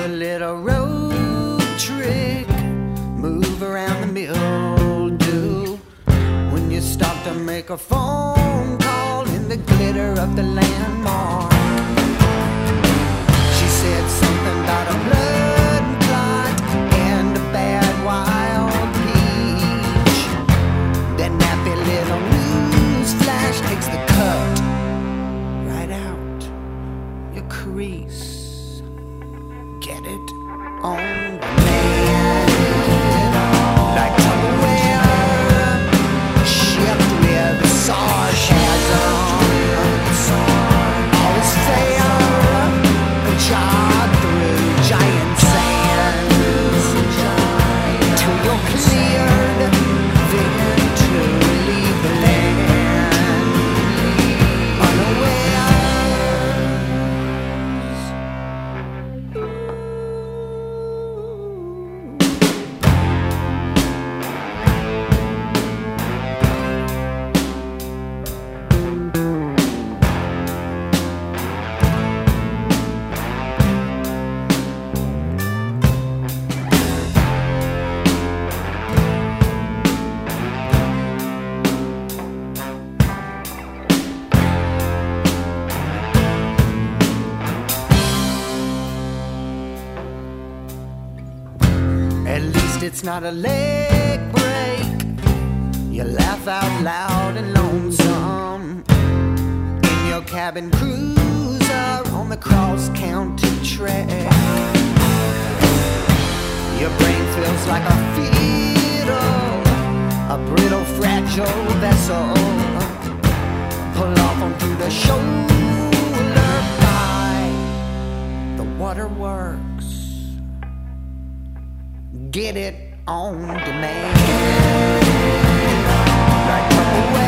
a little road trick, move around the mildew. When you stop to make a phone call in the glitter of the landmark. She said something about a blood clot and a bad wild peach. That nappy little news flash takes the cut right out your crease. Get it on demand. Like Tupperware, shipped with sarcasm. Always fair, jog through giant sands till you're cleared, then to leave the land unawares. At least it's not a leg break. You laugh out loud and lonesome in your cabin cruiser on the cross-county track. Your brain feels like a fiddle, a brittle, fragile vessel. Pull off onto the shoulder by the waterworks. Get it on demand. Like Tupperware.